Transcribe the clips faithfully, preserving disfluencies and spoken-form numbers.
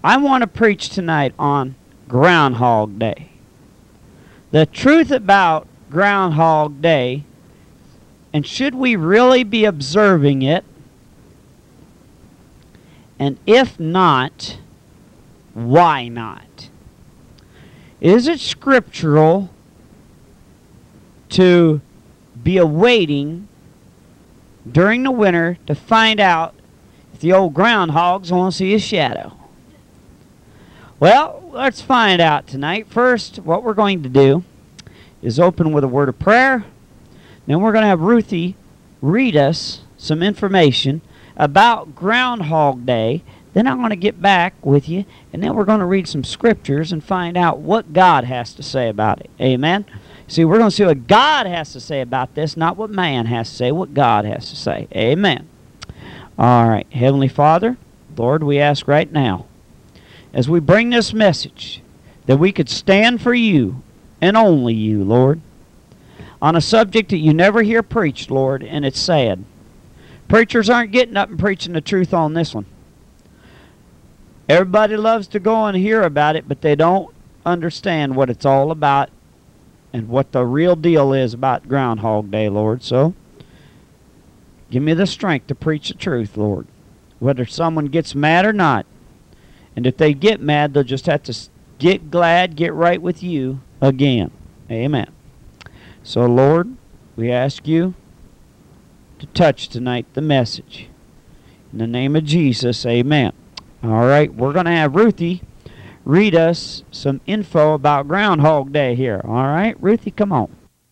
I want to preach tonight on Groundhog Day. The truth about Groundhog Day, and should we really be observing it? And if not, why not? Is it scriptural to be awaiting during the winter to find out if the old groundhogs want to see a shadow? Well, let's find out tonight. First, what we're going to do is open with a word of prayer. Then we're going to have Ruthie read us some information about Groundhog Day. Then I'm going to get back with you, and then we're going to read some scriptures and find out what God has to say about it. Amen? See, we're going to see what God has to say about this, not what man has to say, what God has to say. Amen. All right. Heavenly Father, Lord, we ask right now, as we bring this message, that we could stand for you and only you, Lord, on a subject that you never hear preached, Lord, and it's sad. Preachers aren't getting up and preaching the truth on this one. Everybody loves to go and hear about it, but they don't understand what it's all about and what the real deal is about Groundhog Day, Lord. So, give me the strength to preach the truth, Lord, whether someone gets mad or not. And if they get mad, they'll just have to get glad, get right with you again. Amen. So, Lord, we ask you to touch tonight the message. In the name of Jesus, amen. All right, we're going to have Ruthie read us some info about Groundhog Day here. All right, Ruthie, come on.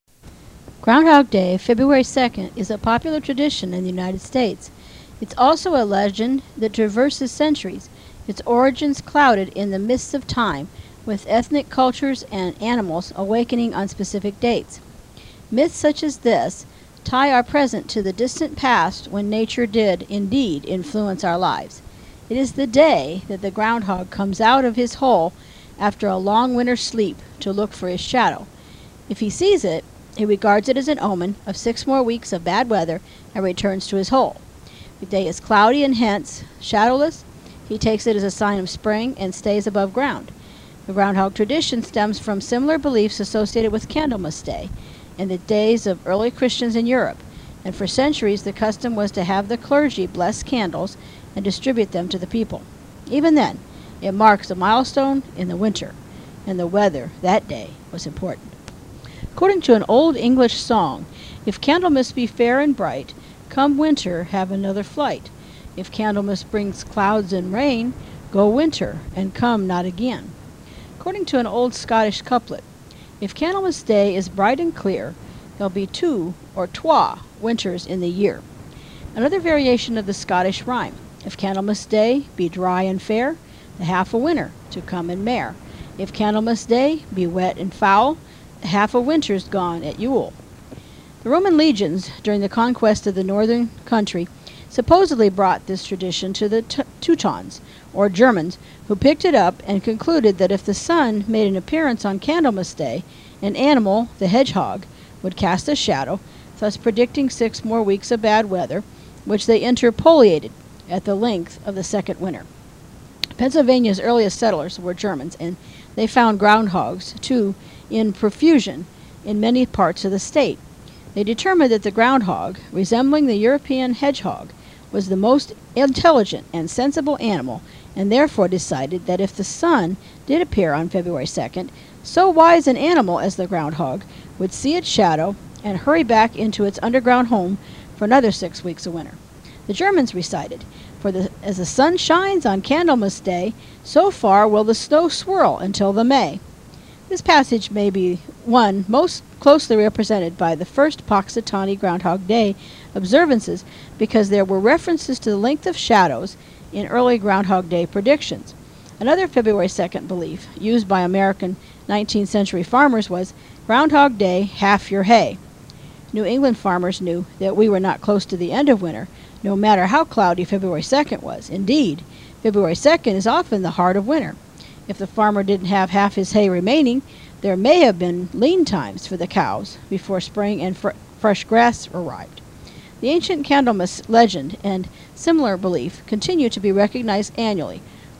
Groundhog Day, February second, is a popular tradition in the United States. It's also a legend that traverses centuries, its origins clouded in the mists of time, with ethnic cultures and animals awakening on specific dates. Myths such as this tie our present to the distant past when nature did indeed influence our lives. It is the day that the groundhog comes out of his hole after a long winter sleep to look for his shadow. If he sees it, he regards it as an omen of six more weeks of bad weather and returns to his hole. If the day is cloudy and hence shadowless, he takes it as a sign of spring and stays above ground. The groundhog tradition stems from similar beliefs associated with Candlemas Day in the days of early Christians in Europe, and for centuries the custom was to have the clergy bless candles and distribute them to the people. Even then, it marks a milestone in the winter, and the weather that day was important. According to an old English song, if Candlemas be fair and bright, come winter have another flight. If Candlemas brings clouds and rain, go winter and come not again. According to an old Scottish couplet, if Candlemas Day is bright and clear, there'll be two or twa winters in the year. Another variation of the Scottish rhyme, if Candlemas Day be dry and fair, the half a winter to come and mare. If Candlemas Day be wet and foul, the half a winter's gone at Yule. The Roman legions, during the conquest of the northern country, supposedly brought this tradition to the Teutons, or Germans, who picked it up and concluded that if the sun made an appearance on Candlemas Day, an animal, the hedgehog, would cast a shadow, thus predicting six more weeks of bad weather, which they interpolated at the length of the second winter. Pennsylvania's earliest settlers were Germans, and they found groundhogs, too, in profusion in many parts of the state. They determined that the groundhog, resembling the European hedgehog, was the most intelligent and sensible animal, and therefore decided that if the sun did appear on February second, so wise an animal as the groundhog would see its shadow and hurry back into its underground home for another six weeks of winter. The Germans recited, For the, as the sun shines on Candlemas Day, so far will the snow swirl until the May. This passage may be one most closely represented by the first Punxsutawney Groundhog Day observances because there were references to the length of shadows in early Groundhog Day predictions. Another February second belief used by American nineteenth century farmers was Groundhog Day, half your hay. New England farmers knew that we were not close to the end of winter, no matter how cloudy February second was. Indeed, February second is often the heart of winter. If the farmer didn't have half his hay remaining, there may have been lean times for the cows before spring and fr fresh grass arrived. The ancient Candlemas legend and similar belief continue to be recognized annually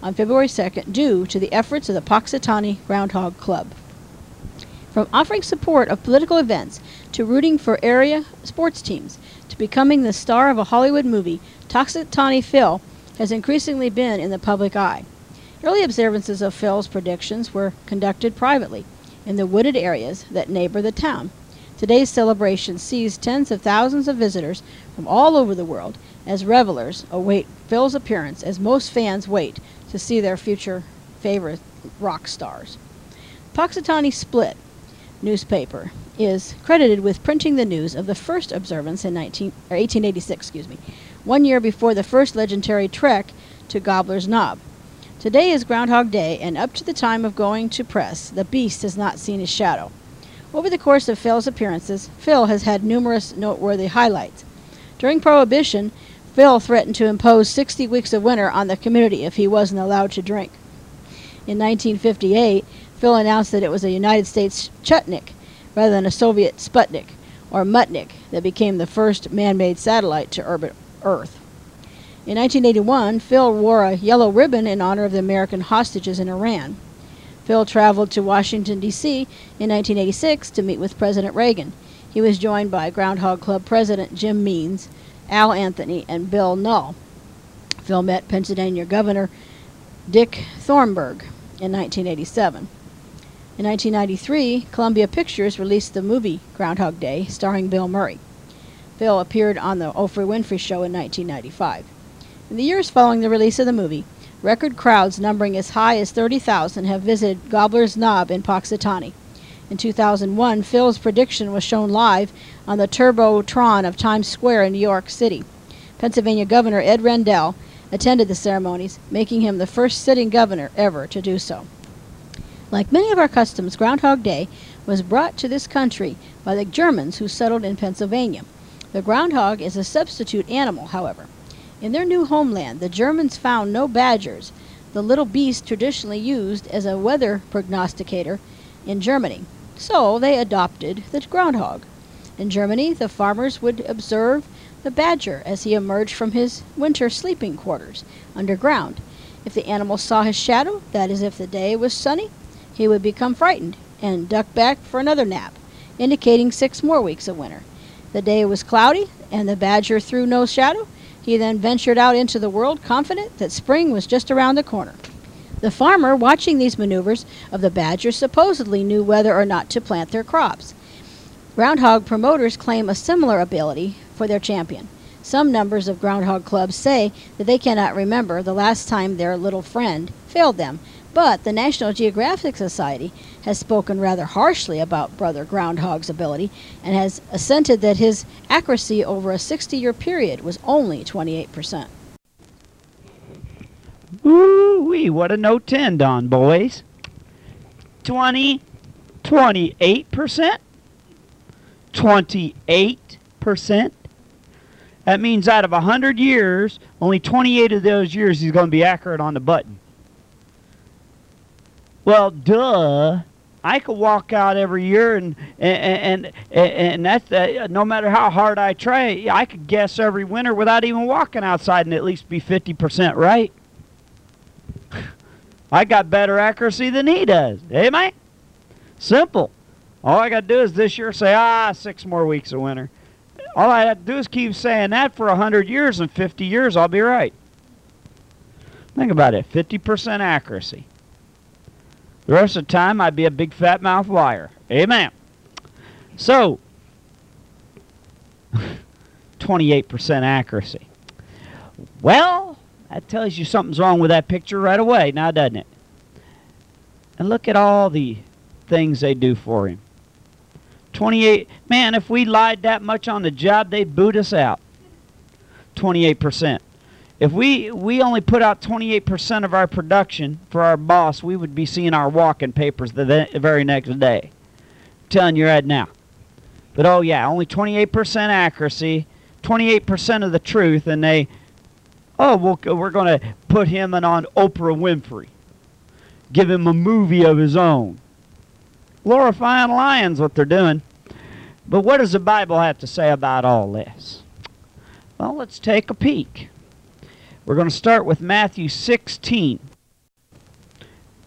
on February second due to the efforts of the Punxsutawney Groundhog Club. From offering support of political events to rooting for area sports teams to becoming the star of a Hollywood movie, Punxsutawney Phil has increasingly been in the public eye. Early observances of Phil's predictions were conducted privately in the wooded areas that neighbor the town. Today's celebration sees tens of thousands of visitors from all over the world as revelers await Phil's appearance, as most fans wait to see their future favorite rock stars. Punxsutawney Split newspaper is credited with printing the news of the first observance in nineteen, or eighteen eighty-six, excuse me, one year before the first legendary trek to Gobbler's Knob. Today is Groundhog Day, and up to the time of going to press, the beast has not seen his shadow. Over the course of Phil's appearances, Phil has had numerous noteworthy highlights. During Prohibition, Phil threatened to impose sixty weeks of winter on the community if he wasn't allowed to drink. In nineteen fifty-eight, Phil announced that it was a United States Chutnik rather than a Soviet Sputnik, or Mutnik, that became the first man-made satellite to orbit Earth. In nineteen eighty-one, Phil wore a yellow ribbon in honor of the American hostages in Iran. Phil traveled to Washington, D C in nineteen eighty-six to meet with President Reagan. He was joined by Groundhog Club President Jim Means, Al Anthony, and Bill Null. Phil met Pennsylvania Governor Dick Thornburgh in nineteen eighty-seven. In nineteen ninety-three, Columbia Pictures released the movie Groundhog Day, starring Bill Murray. Phil appeared on the Oprah Winfrey Show in nineteen ninety-five. In the years following the release of the movie, record crowds numbering as high as thirty thousand have visited Gobbler's Knob in Punxsutawney. In two thousand one, Phil's prediction was shown live on the Turbotron of Times Square in New York City. Pennsylvania Governor Ed Rendell attended the ceremonies, making him the first sitting governor ever to do so. Like many of our customs, Groundhog Day was brought to this country by the Germans who settled in Pennsylvania. The groundhog is a substitute animal, however. In their new homeland, the Germans found no badgers, the little beast traditionally used as a weather prognosticator in Germany. So they adopted the groundhog. In Germany, the farmers would observe the badger as he emerged from his winter sleeping quarters underground. If the animal saw his shadow, that is, if the day was sunny, he would become frightened and duck back for another nap, indicating six more weeks of winter. The day was cloudy and the badger threw no shadow. He then ventured out into the world, confident that spring was just around the corner. The farmer, watching these maneuvers of the badger, supposedly knew whether or not to plant their crops. Groundhog promoters claim a similar ability for their champion. Some members of groundhog clubs say that they cannot remember the last time their little friend failed them, but the National Geographic Society has spoken rather harshly about Brother Groundhog's ability and has assented that his accuracy over a sixty-year period was only twenty-eight percent. Ooh-wee, what a note to end on, boys. twenty, twenty-eight percent? twenty-eight percent? That means out of one hundred years, only twenty-eight of those years he's going to be accurate on the button. Well, duh. I could walk out every year, and and and, and that's uh, no matter how hard I try, I could guess every winter without even walking outside and at least be fifty percent right. I got better accuracy than he does. Hey, man? Simple. All I got to do is this year say, ah, six more weeks of winter. All I have to do is keep saying that for one hundred years, and fifty years I'll be right. Think about it, fifty percent accuracy. The rest of the time, I'd be a big fat mouth liar. Amen. So, twenty-eight percent accuracy. Well, that tells you something's wrong with that picture right away, now doesn't it? And look at all the things they do for him. twenty-eight, man, if we lied that much on the job, they'd boot us out. twenty-eight percent. If we, we only put out twenty-eight percent of our production for our boss, we would be seeing our walking papers the, the very next day. I'm telling you right now. But oh yeah, only twenty-eight percent accuracy, twenty-eight percent of the truth, and they, oh, we'll, we're going to put him in on Oprah Winfrey. Give him a movie of his own. Glorifying lions, what they're doing. But what does the Bible have to say about all this? Well, let's take a peek. We're going to start with Matthew sixteen.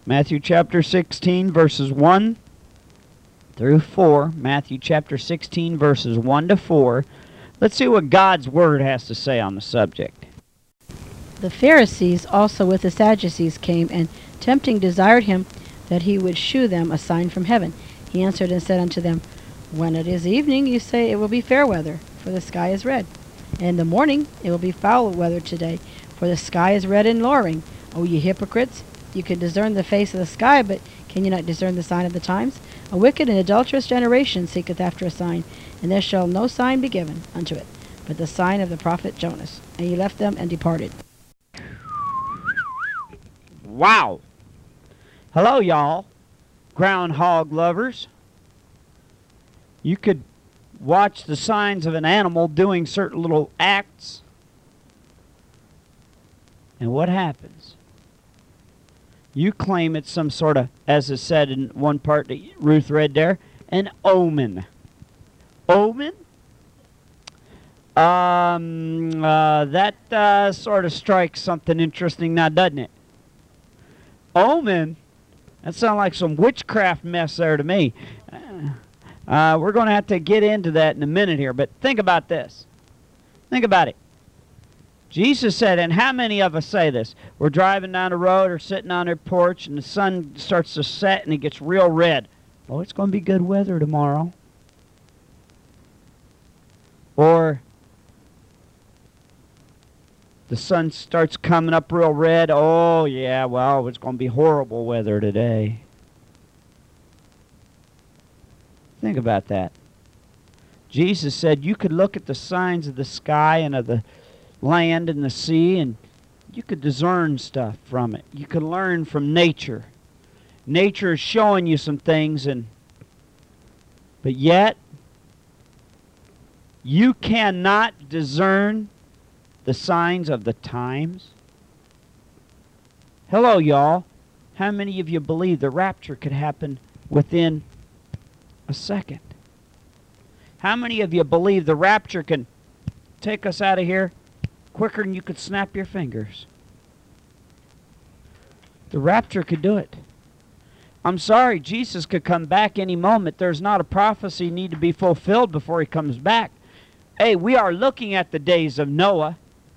Matthew chapter sixteen, verses one through four. Matthew chapter sixteen, verses one to four. Let's see what God's Word has to say on the subject. The Pharisees also with the Sadducees came, and tempting desired him that he would shew them a sign from heaven. He answered and said unto them, When it is evening, you say it will be fair weather, for the sky is red. And in the morning it will be foul weather today, for the sky is red and lowering. O ye hypocrites, you can discern the face of the sky, but can you not discern the sign of the times? A wicked and adulterous generation seeketh after a sign, and there shall no sign be given unto it, but the sign of the prophet Jonas. And he left them and departed. Wow. Hello, y'all. Groundhog lovers. You could watch the signs of an animal doing certain little acts. And what happens? You claim it's some sort of, as is said in one part that Ruth read there, an omen. Omen? Um, uh, that uh, sort of strikes something interesting now, doesn't it? Omen? That sounds like some witchcraft mess there to me. Uh, we're going to have to get into that in a minute here, but think about this. Think about it. Jesus said, and how many of us say this? We're driving down the road or sitting on their porch, and the sun starts to set and it gets real red. Oh, it's going to be good weather tomorrow. Or the sun starts coming up real red. Oh, yeah, well, it's going to be horrible weather today. Think about that. Jesus said you could look at the signs of the sky and of the land and the sea, and you could discern stuff from it. You could learn from nature. Nature is showing you some things, and but yet you cannot discern the signs of the times. Hello, y'all. How many of you believe the rapture could happen within a second? How many of you believe the rapture can take us out of here quicker than you could snap your fingers? The rapture could do it. I'm sorry, Jesus could come back any moment. There's not a prophecy need to be fulfilled before he comes back. Hey, we are looking at the days of Noah,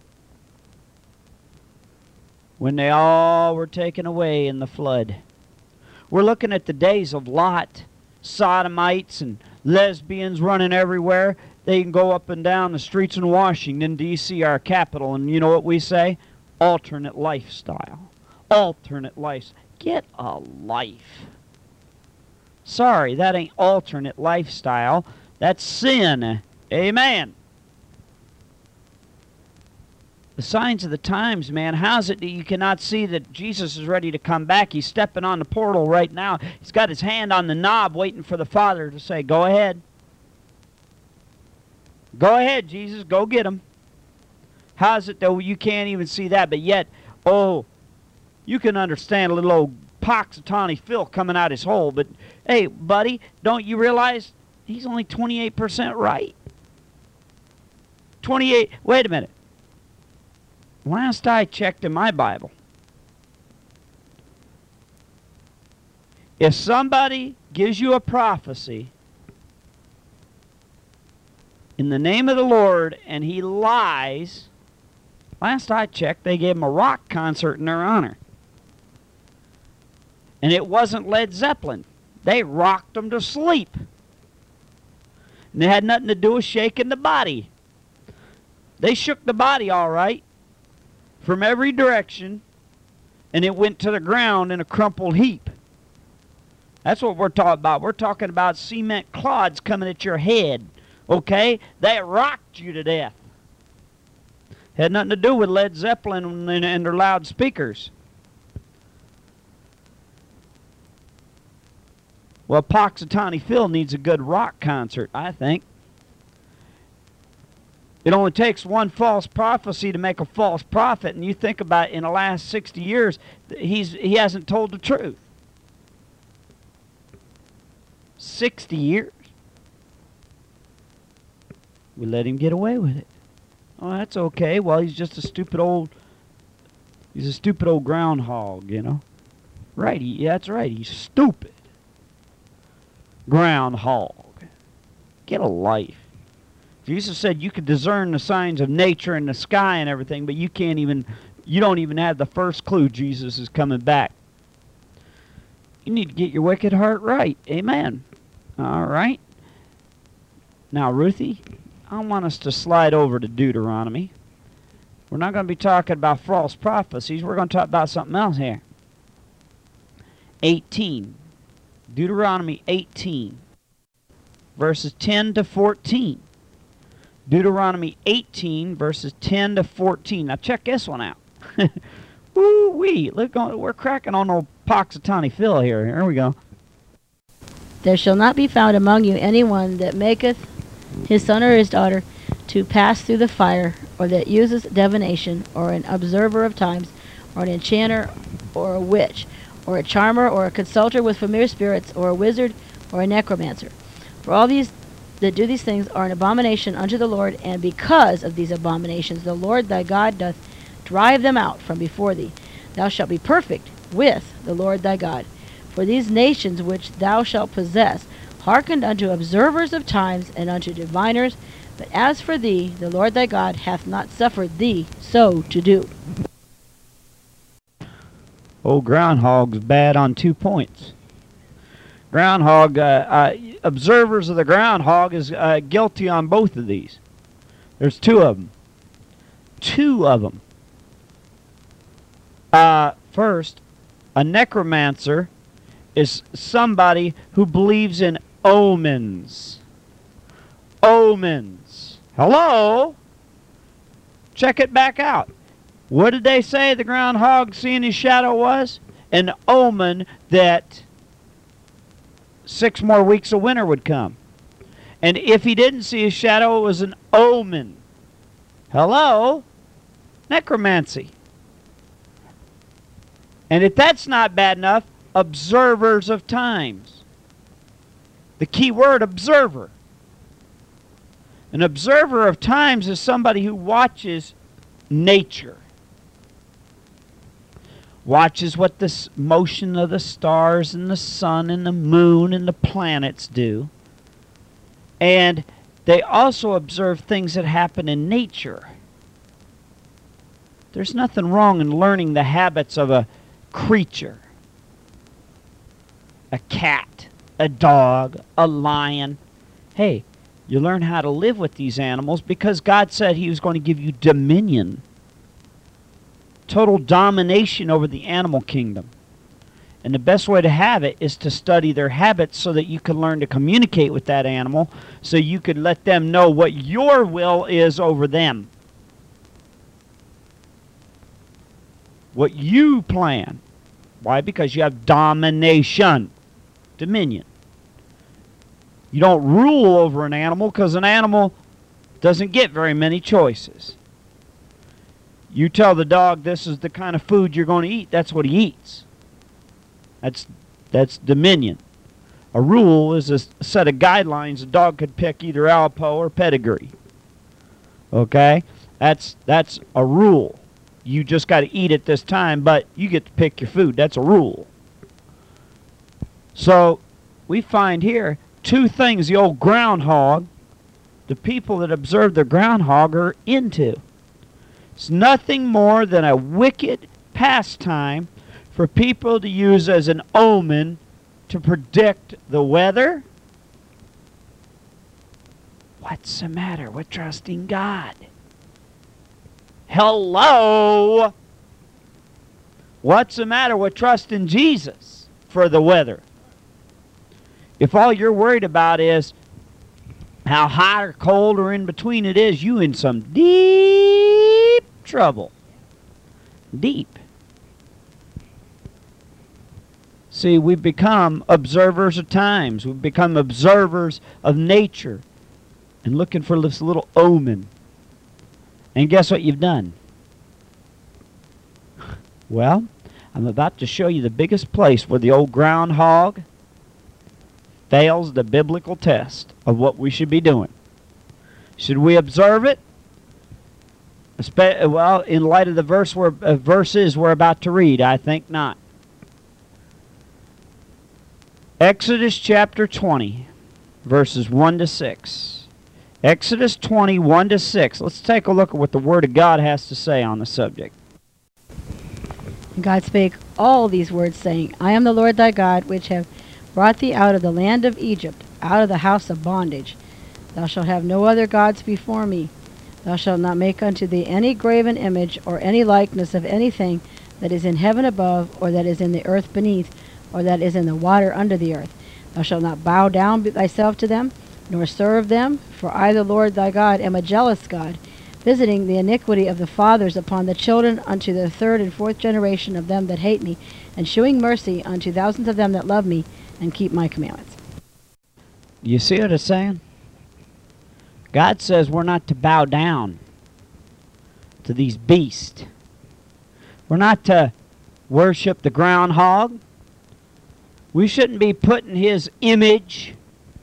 when they all were taken away in the flood. We're looking at the days of Lot, sodomites and lesbians running everywhere. They can go up and down the streets in Washington, D C, our capital, and you know what we say? Alternate lifestyle. Alternate life. Get a life. Sorry, that ain't alternate lifestyle. That's sin. Amen. The signs of the times, man. How's it that you cannot see that Jesus is ready to come back? He's stepping on the portal right now. He's got his hand on the knob waiting for the Father to say, go ahead. Go ahead, Jesus. Go get him. How's it though you can't even see that, but yet, oh, you can understand a little old Punxsutawney Phil coming out his hole, but hey, buddy, don't you realize he's only twenty-eight percent right? twenty-eight, wait a minute. Last I checked in my Bible, if somebody gives you a prophecy in the name of the Lord and he lies, last I checked, they gave him a rock concert in their honor. And it wasn't Led Zeppelin. They rocked them to sleep. And it had nothing to do with shaking the body. They shook the body all right from every direction, and it went to the ground in a crumpled heap. That's what we're talking about. We're talking about cement clods coming at your head, okay? They rocked you to death. Had nothing to do with Led Zeppelin and, and their loudspeakers. Well, Punxsutawney Phil needs a good rock concert, I think. It only takes one false prophecy to make a false prophet, and you think about it, in the last sixty years, he's, he hasn't told the truth. sixty years. We let him get away with it. Oh, that's okay. Well, he's just a stupid old, he's a stupid old groundhog, you know. Right, he, that's right. He's stupid. Groundhog. Get a life. Jesus said you could discern the signs of nature and the sky and everything, but you can't even, you don't even have the first clue Jesus is coming back. You need to get your wicked heart right. Amen. All right. Now, Ruthie, I want us to slide over to Deuteronomy. We're not going to be talking about false prophecies. We're going to talk about something else here. eighteen. Deuteronomy eighteen. Verses ten to fourteen. Deuteronomy eighteen, verses ten to fourteen. Now check this one out. Woo-wee. Look, we're cracking on old Poxitani Phil here. Here we go. There shall not be found among you any one that maketh his son or his daughter to pass through the fire, or that uses divination, or an observer of times, or an enchanter, or a witch, or a charmer, or a consulter with familiar spirits, or a wizard, or a necromancer. For all these that do these things are an abomination unto the Lord, and because of these abominations the Lord thy God doth drive them out from before thee. Thou shalt be perfect with the Lord thy God. For these nations which thou shalt possess hearkened unto observers of times and unto diviners, but as for thee, the Lord thy God hath not suffered thee so to do. Old Groundhog's bad on two points. Groundhog, uh, uh, observers of the groundhog is uh, guilty on both of these. There's two of them. Two of them. Uh, first, a necromancer is somebody who believes in omens. Omens. Hello? Check it back out. What did they say the groundhog seeing his shadow was? An omen that six more weeks of winter would come. And if he didn't see his shadow, it was an omen. Hello? Necromancy. And if that's not bad enough, observers of times. The key word, observer. An observer of times is somebody who watches nature. Watches what the motion of the stars and the sun and the moon and the planets do. And they also observe things that happen in nature. There's nothing wrong in learning the habits of a creature. A cat, a dog, a lion. Hey, you learn how to live with these animals because God said he was going to give you dominion. Total domination over the animal kingdom. And the best way to have it is to study their habits so that you can learn to communicate with that animal, so you could let them know what your will is over them. What you plan. Why? Because you have domination. Dominion. You don't rule over an animal because an animal doesn't get very many choices. You tell the dog this is the kind of food you're going to eat, that's what he eats. That's that's dominion. A rule is a set of guidelines a dog could pick, either Alpo or pedigree. Okay? That's that's a rule. You just got to eat it this time, but you get to pick your food. That's a rule. So we find here two things the old groundhog, the people that observe the groundhog, are into. It's nothing more than a wicked pastime for people to use as an omen to predict the weather. What's the matter with trusting God? Hello? What's the matter with trusting Jesus for the weather? If all you're worried about is how hot or cold or in between it is, you in some deep trouble. Deep. See, we've become observers of times. We've become observers of nature and looking for this little omen. And guess what you've done? Well, I'm about to show you the biggest place where the old groundhog fails the biblical test of what we should be doing. Should we observe it? Well, in light of the verse we're, uh, verses we're about to read, I think not. Exodus chapter twenty, verses one to six. Exodus twenty, one to six. Let's take a look at what the Word of God has to say on the subject. And God spake all these words, saying, I am the Lord thy God, which have brought thee out of the land of Egypt, out of the house of bondage. Thou shalt have no other gods before me. Thou shalt not make unto thee any graven image, or any likeness of anything that is in heaven above, or that is in the earth beneath, or that is in the water under the earth. Thou shalt not bow down thyself to them, nor serve them, for I, the Lord thy God, am a jealous God, visiting the iniquity of the fathers upon the children unto the third and fourth generation of them that hate me, and shewing mercy unto thousands of them that love me, and keep my commandments. You see what it's saying? God says we're not to bow down to these beasts. We're not to worship the groundhog. We shouldn't be putting his image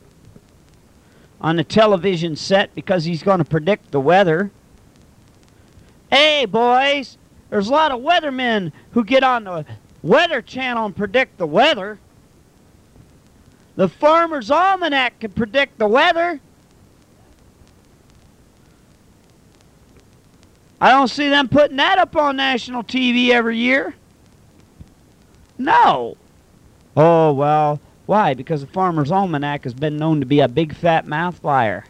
on the television set because he's going to predict the weather. Hey, boys, there's a lot of weathermen who get on the Weather Channel and predict the weather. The Farmer's Almanac can predict the weather. I don't see them putting that up on national T V every year. No. Oh, well, why? Because the Farmer's Almanac has been known to be a big fat mouth liar.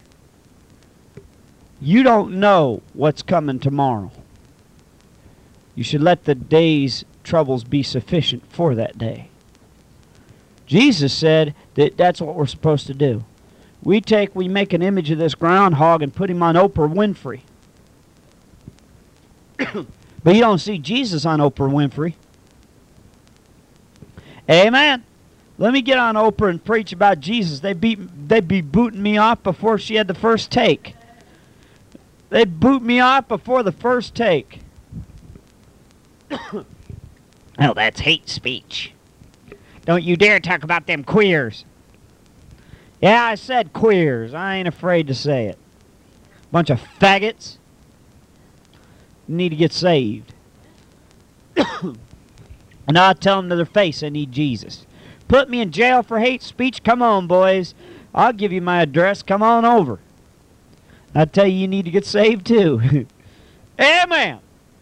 You don't know what's coming tomorrow. You should let the day's troubles be sufficient for that day. Jesus said that that's what we're supposed to do. We take, we make an image of this groundhog and put him on Oprah Winfrey. But you don't see Jesus on Oprah Winfrey. Amen. Let me get on Oprah and preach about Jesus. They beat, they'd be booting me off before she had the first take. They'd boot me off before the first take. Oh, that's hate speech. Don't you dare talk about them queers. Yeah, I said queers. I ain't afraid to say it. Bunch of faggots. Need to get saved. And I'll tell them to their face I need Jesus. Put me in jail for hate speech? Come on, boys. I'll give you my address. Come on over. I tell you, you need to get saved too. Amen.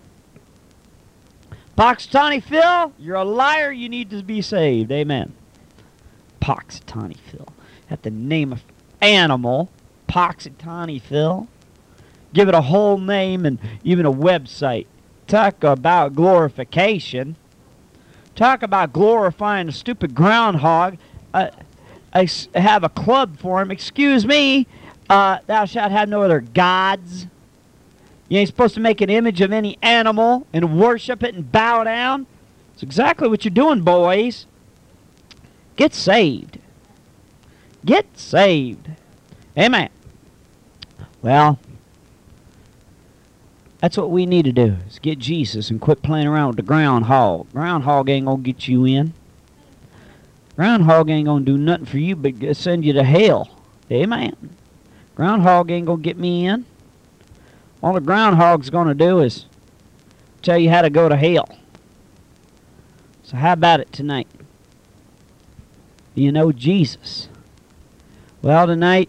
Poxitani Phil, you're a liar. You need to be saved. Amen. Poxitani Phil. At the name of animal. Poxitani Phil. Give it a whole name and even a website. Talk about glorification. Talk about glorifying a stupid groundhog. Uh, I have a club for him. Excuse me. Uh, thou shalt have no other gods. You ain't supposed to make an image of any animal and worship it and bow down. It's exactly what you're doing, boys. Get saved. Get saved. Amen. Well, that's what we need to do, is get Jesus and quit playing around with the groundhog. Groundhog ain't going to get you in. Groundhog ain't going to do nothing for you but send you to hell. Amen. Groundhog ain't going to get me in. All the groundhog's going to do is tell you how to go to hell. So how about it tonight? Do you know Jesus? Well, tonight,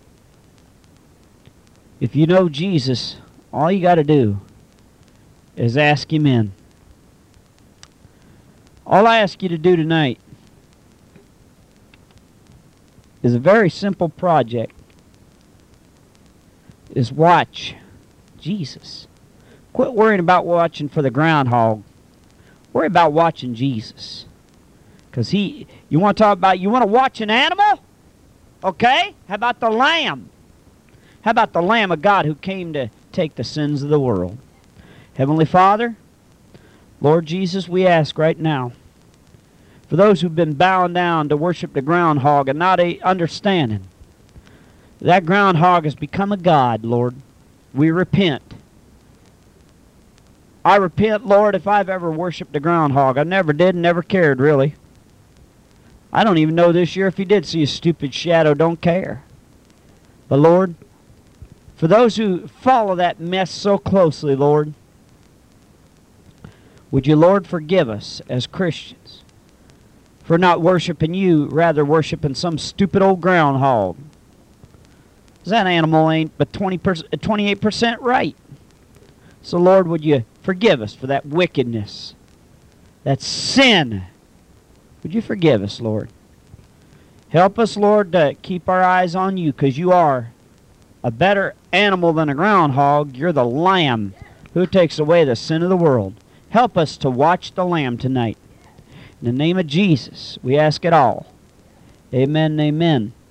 if you know Jesus, all you got to do is ask him in. All I ask you to do tonight is a very simple project. Is watch Jesus. Quit worrying about watching for the groundhog. Worry about watching Jesus. Because he, you want to talk about, you want to watch an animal? Okay? How about the Lamb? How about the Lamb of God who came to take the sins of the world? Heavenly Father, Lord Jesus, we ask right now, for those who've been bowing down to worship the groundhog and not a understanding, that groundhog has become a god, Lord. We repent. I repent, Lord, if I've ever worshipped a groundhog. I never did and never cared, really. I don't even know this year if he did see a stupid shadow. Don't care. But, Lord, for those who follow that mess so closely, Lord, would you, Lord, forgive us as Christians for not worshiping you, rather worshiping some stupid old groundhog. That animal ain't but twenty percent, twenty-eight percent right. So, Lord, would you forgive us for that wickedness, that sin? Would you forgive us, Lord? Help us, Lord, to keep our eyes on you, because you are a better animal than a groundhog. You're the Lamb who takes away the sin of the world. Help us to watch the Lamb tonight. In the name of Jesus, we ask it all. Amen and amen.